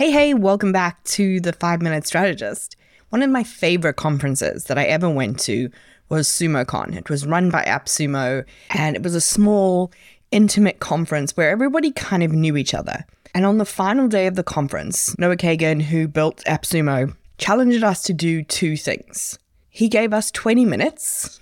Hey, welcome back to the 5-Minute Strategist. One of my favorite conferences that I ever went to was SumoCon. It was run by AppSumo, and it was a small, intimate conference where everybody kind of knew each other. And on the final day of the conference, Noah Kagan, who built AppSumo, challenged us to do two things. He gave us 20 minutes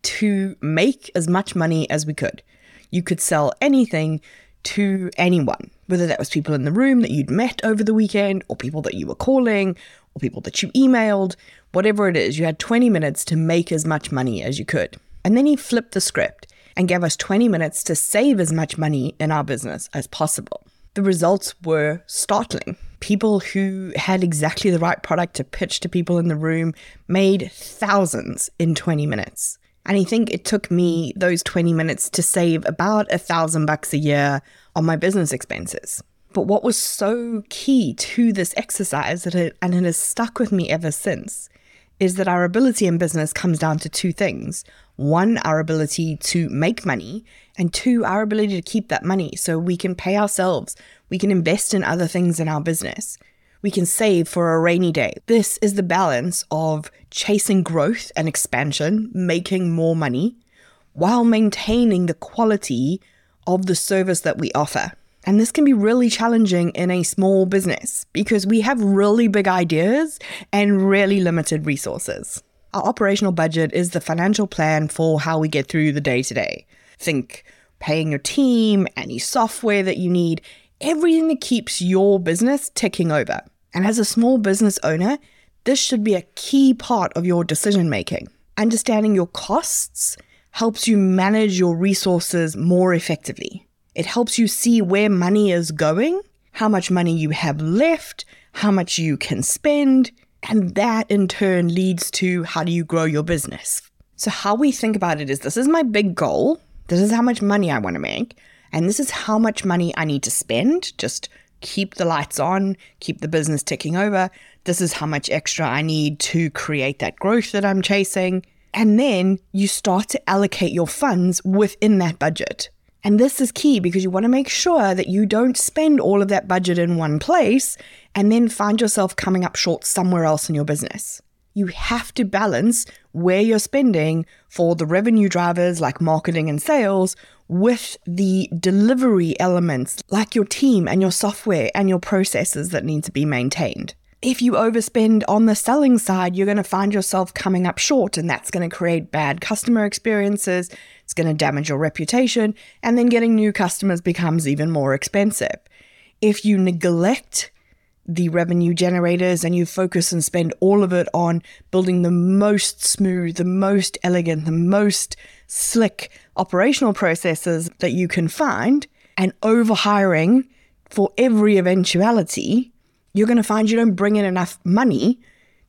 to make as much money as we could. You could sell anything to anyone, whether that was people in the room that you'd met over the weekend, or people that you were calling, or people that you emailed, whatever it is, you had 20 minutes to make as much money as you could. And then he flipped the script and gave us 20 minutes to save as much money in our business as possible. The results were startling. People who had exactly the right product to pitch to people in the room made thousands in 20 minutes. And I think it took me those 20 minutes to save about $1,000 a year on my business expenses. But what was so key to this exercise, and it has stuck with me ever since, is that our ability in business comes down to two things. One, our ability to make money, and two, our ability to keep that money so we can pay ourselves. We can invest in other things in our business. We can save for a rainy day. This is the balance of chasing growth and expansion, making more money, while maintaining the quality of the service that we offer. And this can be really challenging in a small business because we have really big ideas and really limited resources. Our operational budget is the financial plan for how we get through the day-to-day. Think paying your team, any software that you need, everything that keeps your business ticking over. And as a small business owner, this should be a key part of your decision making. Understanding your costs helps you manage your resources more effectively. It helps you see where money is going, how much money you have left, how much you can spend, and that in turn leads to how do you grow your business. So how we think about it is, this is my big goal, this is how much money I want to make, and this is how much money I need to spend, just keep the lights on, keep the business ticking over. This is how much extra I need to create that growth that I'm chasing. And then you start to allocate your funds within that budget. And this is key because you want to make sure that you don't spend all of that budget in one place and then find yourself coming up short somewhere else in your business. You have to balance where you're spending for the revenue drivers like marketing and sales with the delivery elements like your team and your software and your processes that need to be maintained. If you overspend on the selling side, you're going to find yourself coming up short, and that's going to create bad customer experiences. It's going to damage your reputation, and then getting new customers becomes even more expensive. If you neglect the revenue generators and you focus and spend all of it on building the most smooth, the most elegant, the most slick operational processes that you can find and overhiring for every eventuality, you're going to find you don't bring in enough money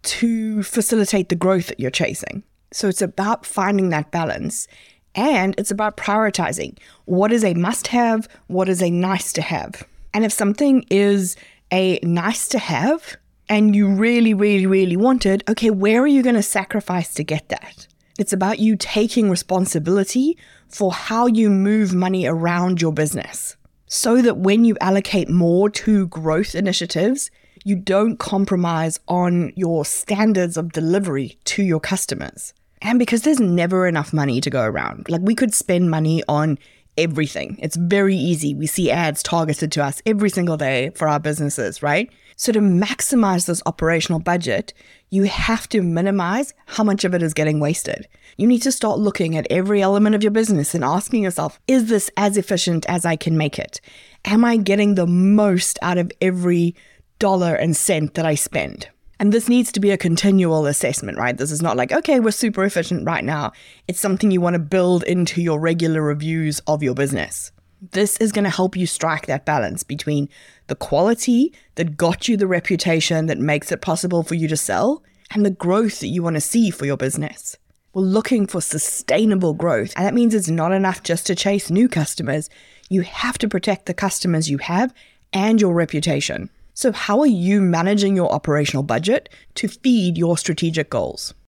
to facilitate the growth that you're chasing. So it's about finding that balance, and it's about prioritizing what is a must-have, what is a nice-to-have. And if something is a nice to have and you really, really, really want it, okay, where are you going to sacrifice to get that? It's about you taking responsibility for how you move money around your business so that when you allocate more to growth initiatives, you don't compromise on your standards of delivery to your customers. And because there's never enough money to go around, like we could spend money on everything. It's very easy. We see ads targeted to us every single day for our businesses, right? So to maximize this operational budget, you have to minimize how much of it is getting wasted. You need to start looking at every element of your business and asking yourself, is this as efficient as I can make it? Am I getting the most out of every dollar and cent that I spend? And this needs to be a continual assessment, right? This is not like, okay, we're super efficient right now. It's something you want to build into your regular reviews of your business. This is going to help you strike that balance between the quality that got you the reputation that makes it possible for you to sell and the growth that you want to see for your business. We're looking for sustainable growth, and that means it's not enough just to chase new customers. You have to protect the customers you have and your reputation. So how are you managing your operational budget to feed your strategic goals?